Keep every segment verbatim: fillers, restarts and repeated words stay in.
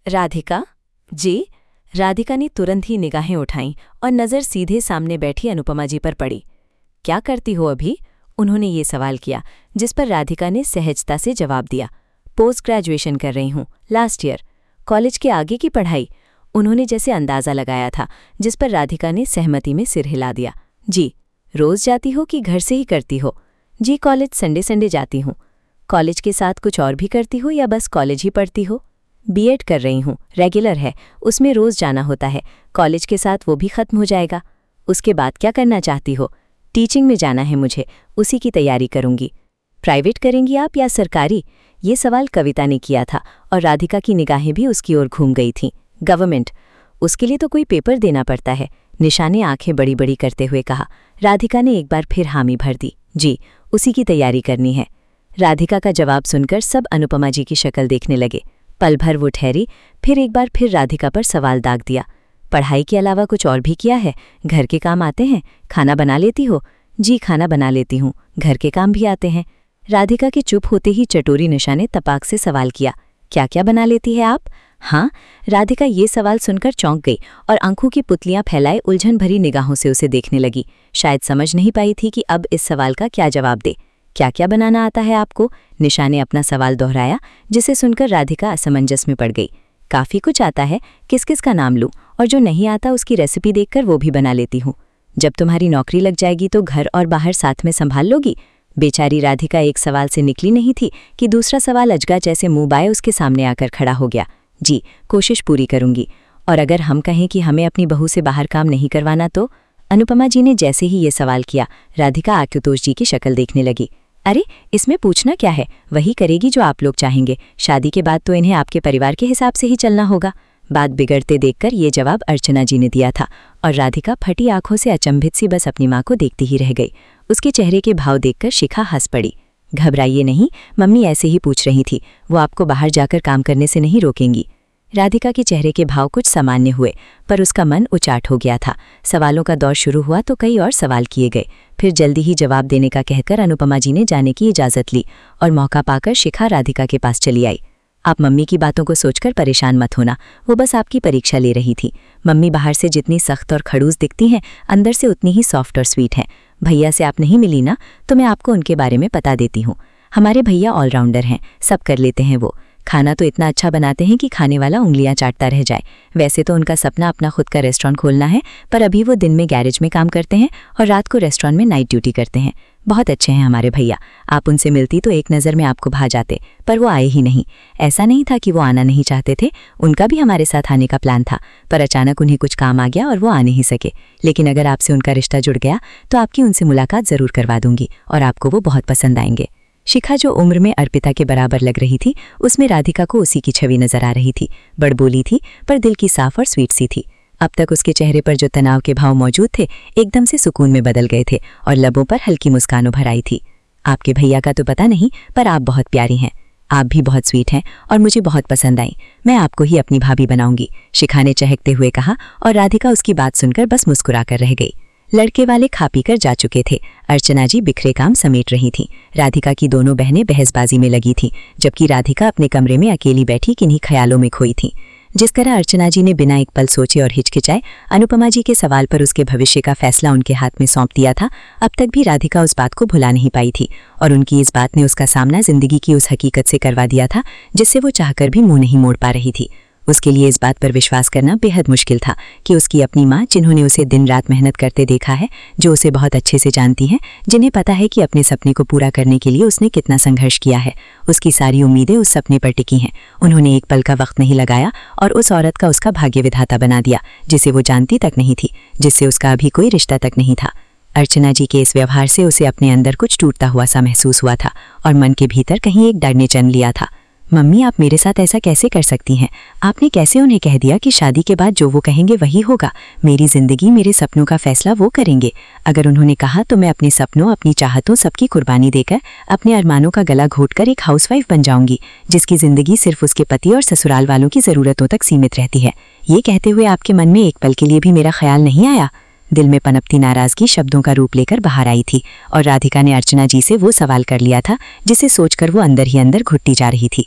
राधिका जी। राधिका ने तुरंत ही निगाहें उठाईं और नज़र सीधे सामने बैठी अनुपमा जी पर पड़ी। क्या करती हो अभी? उन्होंने ये सवाल किया, जिस पर राधिका ने सहजता से जवाब दिया। पोस्ट ग्रेजुएशन कर रही हूँ, लास्ट ईयर। कॉलेज के आगे की पढ़ाई? उन्होंने जैसे अंदाज़ा लगाया था, जिस पर राधिका ने सहमति में सिर हिला दिया। जी। रोज़ जाती हो कि घर से ही करती हो? जी, कॉलेज संडे संडे जाती हूँ। कॉलेज के साथ कुछ और भी करती हो या बस कॉलेज ही पढ़ती हो? बीएड कर रही हूँ, रेगुलर है, उसमें रोज़ जाना होता है। कॉलेज के साथ वो भी ख़त्म हो जाएगा। उसके बाद क्या करना चाहती हो? टीचिंग में जाना है मुझे, उसी की तैयारी करूँगी। प्राइवेट करेंगी आप या सरकारी? ये सवाल कविता ने किया था और राधिका की निगाहें भी उसकी ओर घूम गई थीं। गवर्नमेंट? उसके लिए तो कोई पेपर देना पड़ता है, निशा ने आंखें बड़ी बड़ी करते हुए कहा। राधिका ने एक बार फिर हामी भर दी। जी, उसी की तैयारी करनी है। राधिका का जवाब सुनकर सब अनुपमा जी की शक्ल देखने लगे। पल भर वो ठहरी, फिर एक बार फिर राधिका पर सवाल दाग दिया। पढ़ाई के अलावा कुछ और भी किया है? घर के काम आते हैं? खाना बना लेती हो? जी, खाना बना लेती हूँ, घर के काम भी आते हैं। राधिका के चुप होते ही चटोरी निशा ने तपाक से सवाल किया, क्या क्या बना लेती है आप? हाँ। राधिका ये सवाल सुनकर चौंक गई और आंखों की पुतलियां फैलाए उलझन भरी निगाहों से उसे देखने लगी। शायद समझ नहीं पाई थी कि अब इस सवाल का क्या जवाब दे। क्या क्या बनाना आता है आपको? निशा ने अपना सवाल दोहराया, जिसे सुनकर राधिका असमंजस में पड़ गई। काफ़ी कुछ आता है, किस किस का नाम लूँ? और जो नहीं आता उसकी रेसिपी देखकर वो भी बना लेती हूँ। जब तुम्हारी नौकरी लग जाएगी तो घर और बाहर साथ में संभाल लोगी? बेचारी राधिका एक सवाल से निकली नहीं थी कि दूसरा सवाल अजगा जैसे मुंह बाए उसके सामने आकर खड़ा हो गया। जी, कोशिश पूरी करूंगी। और अगर हम कहें कि हमें अपनी बहू से बाहर काम नहीं करवाना तो? अनुपमा जी ने जैसे ही ये सवाल किया, राधिका आशुतोष जी की शक्ल देखने लगी। अरे, इसमें पूछना क्या है, वही करेगी जो आप लोग चाहेंगे। शादी के बाद तो इन्हें आपके परिवार के हिसाब से ही चलना होगा। बात बिगड़ते देखकर ये जवाब अर्चना जी ने दिया था और राधिका फटी आंखों से अचंभित सी बस अपनी माँ को देखती ही रह गई। उसके चेहरे के भाव देखकर शिखा हंस पड़ी। घबराइए नहीं, मम्मी ऐसे ही पूछ रही थी, वो आपको बाहर जाकर काम करने से नहीं रोकेंगी। राधिका के चेहरे के भाव कुछ सामान्य हुए, पर उसका मन उचाट हो गया था। सवालों का दौर शुरू हुआ तो कई और सवाल किए गए। फिर जल्दी ही जवाब देने का कहकर अनुपमा जी ने जाने की इजाज़त ली और मौका पाकर शिखा राधिका के पास चली आई। आप मम्मी की बातों को सोचकर परेशान मत होना, वो बस आपकी परीक्षा ले रही थी। मम्मी बाहर से जितनी सख्त और खड़ूस दिखती हैं, अंदर से उतनी ही सॉफ्ट और स्वीट हैं। भैया से आप नहीं मिली ना, तो मैं आपको उनके बारे में बता देती हूँ। हमारे भैया ऑलराउंडर हैं, सब कर लेते हैं वो। खाना तो इतना अच्छा बनाते हैं कि खाने वाला उंगलियां चाटता रह जाए। वैसे तो उनका सपना अपना खुद का रेस्टोरेंट खोलना है, पर अभी वो दिन में गैरेज में काम करते हैं और रात को रेस्टोरेंट में नाइट ड्यूटी करते हैं। बहुत अच्छे हैं हमारे भैया, आप उनसे मिलती तो एक नज़र में आपको भा जाते, पर वो आए ही नहीं। ऐसा नहीं था कि वो आना नहीं चाहते थे, उनका भी हमारे साथ आने का प्लान था, पर अचानक उन्हें कुछ काम आ गया और वो आ नहीं सके। लेकिन अगर आपसे उनका रिश्ता जुड़ गया तो आपकी उनसे मुलाकात ज़रूर करवा दूंगी और आपको वो बहुत पसंद आएंगे। शिखा जो उम्र में अर्पिता के बराबर लग रही थी, उसमें राधिका को उसी की छवि नजर आ रही थी। बड़बोली थी पर दिल की साफ और स्वीट सी थी। अब तक उसके चेहरे पर जो तनाव के भाव मौजूद थे, एकदम से सुकून में बदल गए थे और लबों पर हल्की मुस्कान उभर आई थी। आपके भैया का तो पता नहीं, पर आप बहुत प्यारी हैं। आप भी बहुत स्वीट हैं और मुझे बहुत पसंद आई। मैं आपको ही अपनी भाभी बनाऊंगी, शिखा ने चहकते हुए कहा और राधिका उसकी बात सुनकर बस मुस्कुरा कर रह गई। लड़के वाले खा पी कर जा चुके थे। अर्चना जी बिखरे काम समेट रही थीं। राधिका की दोनों बहनें बहसबाजी में लगी थीं, जबकि राधिका अपने कमरे में अकेली बैठी किन्हीं ख्यालों में खोई थी। जिस तरह अर्चना जी ने बिना एक पल सोचे और हिचकिचाए अनुपमा जी के सवाल पर उसके भविष्य का फैसला उनके हाथ में सौंप दिया था, अब तक भी राधिका उस बात को भुला नहीं पाई थी और उनकी इस बात ने उसका सामना जिंदगी की उस हकीकत से करवा दिया था जिससे वो चाहकर भी मुंह नहीं मोड़ पा रही थी। उसके लिए इस बात पर विश्वास करना बेहद मुश्किल था कि उसकी अपनी माँ, जिन्होंने उसे दिन रात मेहनत करते देखा है, जो उसे बहुत अच्छे से जानती हैं, जिन्हें पता है कि अपने सपने को पूरा करने के लिए उसने कितना संघर्ष किया है, उसकी सारी उम्मीदें उस सपने पर टिकी हैं। उन्होंने एक पल का वक्त नहीं लगाया और उस औरत का उसका भाग्य विधाता बना दिया, जिसे वो जानती तक नहीं थी, जिससे उसका अभी कोई रिश्ता तक नहीं था। अर्चना जी के इस व्यवहार से उसे अपने अंदर कुछ टूटता हुआ सा महसूस हुआ था और मन के भीतर कहीं एक डर ने जन्म लिया था। मम्मी, आप मेरे साथ ऐसा कैसे कर सकती हैं? आपने कैसे उन्हें कह दिया कि शादी के बाद जो वो कहेंगे वही होगा? मेरी जिंदगी, मेरे सपनों का फैसला वो करेंगे। अगर उन्होंने कहा तो मैं अपने सपनों, अपनी चाहतों, सबकी कुर्बानी देकर अपने अरमानों का गला घोटकर एक हाउसवाइफ बन जाऊंगी, जिसकी जिंदगी सिर्फ उसके पति और ससुराल वालों की ज़रूरतों तक सीमित रहती है। ये कहते हुए आपके मन में एक पल के लिए भी मेरा ख्याल नहीं आया? दिल में पनपती नाराजगी शब्दों का रूप लेकर बाहर आई थी और राधिका ने अर्चना जी से वो सवाल कर लिया था जिसे सोचकर वो अंदर ही अंदर घुटती जा रही थी।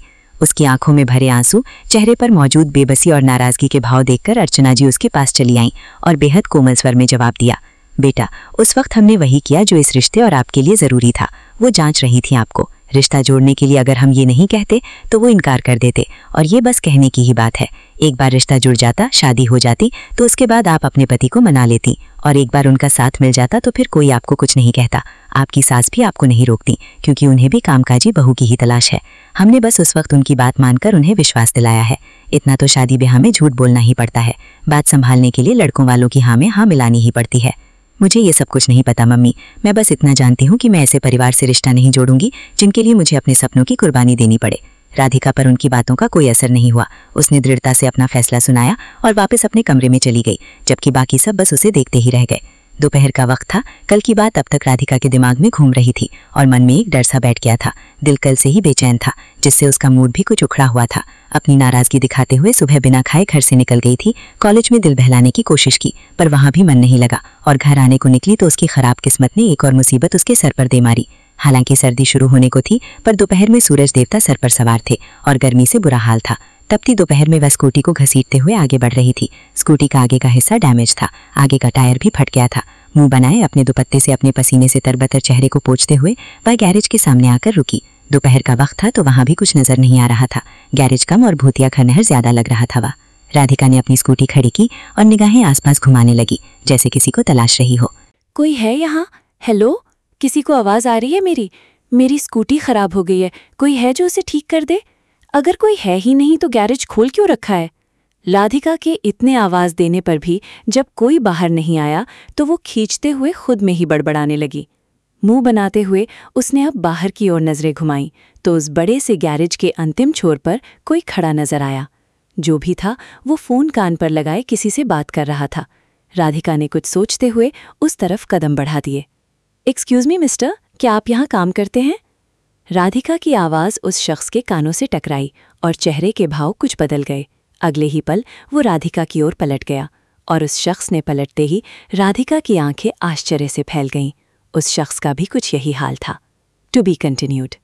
उसकी आंखों में भरे आंसू, चेहरे पर मौजूद बेबसी और नाराजगी के भाव देखकर अर्चना जी उसके पास चली आईं और बेहद कोमल स्वर में जवाब दिया, बेटा, उस वक्त हमने वही किया जो इस रिश्ते और आपके लिए ज़रूरी था। वो जांच रही थी आपको। रिश्ता जोड़ने के लिए अगर हम ये नहीं कहते तो वो इनकार कर देते, और ये बस कहने की ही बात है। एक बार रिश्ता जुड़ जाता, शादी हो जाती, तो उसके बाद आप अपने पति को मना लेती, और एक बार उनका साथ मिल जाता तो फिर कोई आपको कुछ नहीं कहता। आपकी सास भी आपको नहीं रोकती, क्योंकि उन्हें भी कामकाजी बहू की ही तलाश है। हमने बस उस वक्त उनकी बात मानकर उन्हें विश्वास दिलाया है। इतना तो शादी ब्याह में झूठ बोलना ही पड़ता है। बात संभालने के लिए लड़कों वालों की हाँ में हाँ मिलानी ही पड़ती है। मुझे ये सब कुछ नहीं पता मम्मी, मैं बस इतना जानती हूँ कि मैं ऐसे परिवार से रिश्ता नहीं जोड़ूंगी जिनके लिए मुझे अपने सपनों की कुर्बानी देनी पड़े। राधिका पर उनकी बातों का कोई असर नहीं हुआ। उसने दृढ़ता से अपना फैसला सुनाया और वापस अपने कमरे में चली गई, जबकि बाकी सब बस उसे देखते ही रह गए। दोपहर का वक्त था। कल की बात अब तक राधिका के दिमाग में घूम रही थी और मन में एक डर सा बैठ गया था। दिल कल से ही बेचैन था, जिससे उसका मूड भी कुछ उखड़ा हुआ था। अपनी नाराजगी दिखाते हुए सुबह बिना खाए घर से निकल गई थी। कॉलेज में दिल बहलाने की कोशिश की, पर वहां भी मन नहीं लगा, और घर आने को निकली तो उसकी खराब किस्मत ने एक और मुसीबत उसके सर पर दे मारी। हालांकि सर्दी शुरू होने को थी, पर दोपहर में सूरज देवता सर पर सवार थे और गर्मी से बुरा हाल था। तपती दोपहर में वह स्कूटी को घसीटते हुए आगे बढ़ रही थी। स्कूटी का आगे का हिस्सा डैमेज था, आगे का टायर भी फट गया था। मुंह बनाए अपने दुपट्टे से अपने पसीने से तरबतर चेहरे को पोंछते हुए वह गैरेज के सामने आकर रुकी। दोपहर का वक्त था तो वहां भी कुछ नजर नहीं आ रहा था। गैरेज कम और भूतिया खनहर ज्यादा लग रहा था। वह राधिका ने अपनी स्कूटी खड़ी की और निगाहें आसपास घुमाने लगी, जैसे किसी को तलाश रही हो। कोई है यहाँ? हेलो, किसी को आवाज आ रही है मेरी? मेरी स्कूटी खराब हो गई है, कोई है जो उसे ठीक कर दे? अगर कोई है ही नहीं तो गैरेज खोल क्यों रखा है? राधिका के इतने आवाज देने पर भी जब कोई बाहर नहीं आया तो वो खींचते हुए खुद में ही बड़बड़ाने लगी। मुंह बनाते हुए उसने अब बाहर की ओर नजरें घुमाईं तो उस बड़े से गैरेज के अंतिम छोर पर कोई खड़ा नजर आया। जो भी था वो फोन कान पर लगाए किसी से बात कर रहा था। राधिका ने कुछ सोचते हुए उस तरफ कदम बढ़ा दिए। एक्सक्यूज मी मिस्टर, क्या आप यहाँ काम करते हैं? राधिका की आवाज उस शख्स के कानों से टकराई और चेहरे के भाव कुछ बदल गए। अगले ही पल वो राधिका की ओर पलट गया, और उस शख्स ने पलटते ही राधिका की आंखें आश्चर्य से फैल गईं। उस शख्स का भी कुछ यही हाल था। To be continued.